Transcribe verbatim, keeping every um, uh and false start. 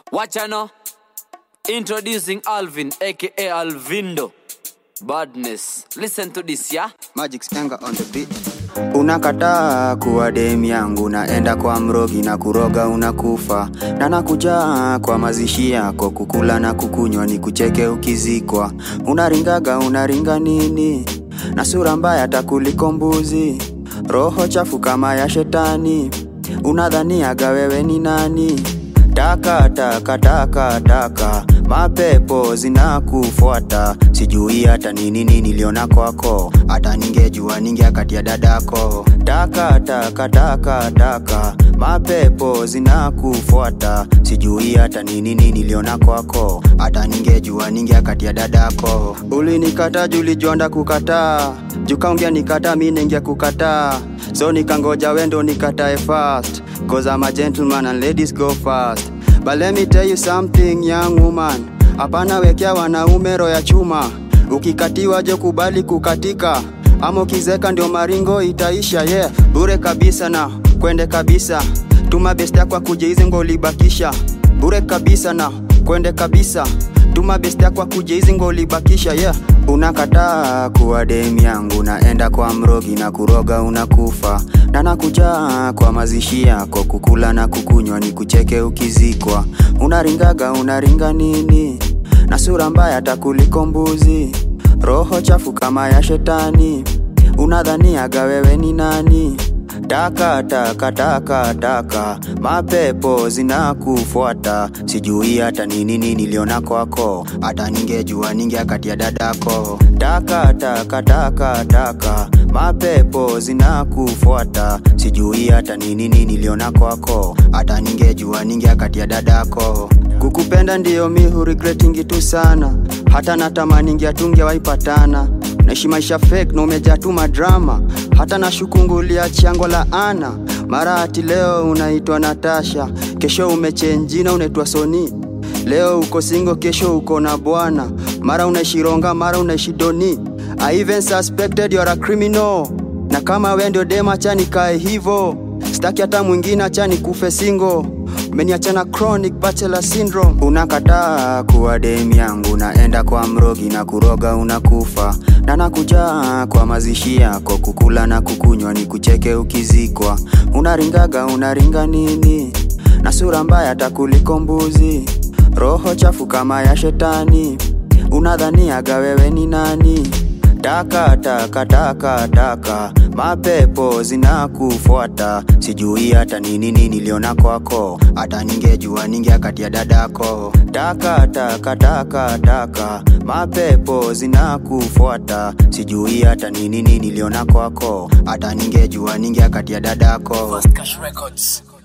Watch out now. Introducing Alvin, aka Alvindo. Badness. Listen to this, yeah? Magic Spanga on the beat. Unakataa kuwa dem yangu, naenda kwa mrogi na kuroga unakufa. Na nakuja kwa mazishi yako, kukula na kukunywa ni kucheke ukizikwa. Unaringaga unaringa nini? Na sura mbaya takuliko mbuzi. Roho chafu kama ya shetani. Unadhaniaga wewe ni nani? Taka taka taka taka, mapepo zinakufuata. Sijui hata nini nini niliona kwako, hata ningejua ningeakatia dadako. Taka taka taka taka, mapepo zinakufuata. Sijui hata nini nini niliona kwako, hata ningejua ningeakatia dadako. Ulinikata julijonda kukataa, jukaongea nikata mimi ninge kukataa. So nikangoja wendo nikatae fast, cause I'm a gentleman and ladies go fast. But let me tell you something, young woman, hapana wekea wanaume roho ya chuma. Ukikatiwa je kubali kukatika, ama ukizeka ndio maringo itaisha. Yeah, bure kabisa na kwende kabisa. Tuma best yako kuje hizi ngo libakisha. Bure kabisa na kwende kabisa. Tuma best yako kuje hizi ngo libakisha. Yeah, unakataa kuwa dem yangu, naenda kwa mrogi na kuroga unakufa. Na nakuja kwa mazishi yako, kukula na kukunywa ni kucheke ukizikwa. Unaringaga unaringa nini? Na sura mbaya takuliko mbuzi. Roho chafu kama ya shetani. Unadhaniaga wewe ni nani? Taka taka taka taka, mapepo zinakufuata. Sijui hata nini nini niliona kwako, hata ningejua ningeakatia dadako. Taka taka taka taka, mapepo zinakufuata. Sijui hata nini nini niliona kwako, hata ningejua ningeakatia dadako. Kukupenda ndio mi hu regretting itu sana, hata natamani ningeatunge waipatana. Naishi maisha fake na umejaa tu madrama, hata nashukungulia chango la ana. Mara ati leo unaitwa Natasha, kesho umechange na unaitwa Sony. Leo uko single, kesho uko na bwana. Mara unaishi Ronga, mara unaishi Doni. I even suspected you're a criminal. Na kama wewe ndio dem acha nikae hivyo, sitaki hata mwingine acha nikufe single. Umeniachana chronic bachelor syndrome. Unakataa kuwa dem yangu, naenda kwa mrogi na kuroga unakufa. Na nakuja kwa mazishi yako, kukula na kukunywa ni kucheke ukizikwa. Unaringaga unaringa nini? Na sura mbaya takuliko mbuzi. Roho chafu kama ya shetani. Unadhaniaga wewe ni nani? Taka taka taka taka, mapepo zinakufuata. Sijui hata nini nini niliona kwako, hata ningejua ningeakatia dadako. Taka taka taka taka, mapepo zinakufuata. Sijui hata nini nini niliona kwako, hata ningejua ningeakatia dadako. First Cash Records.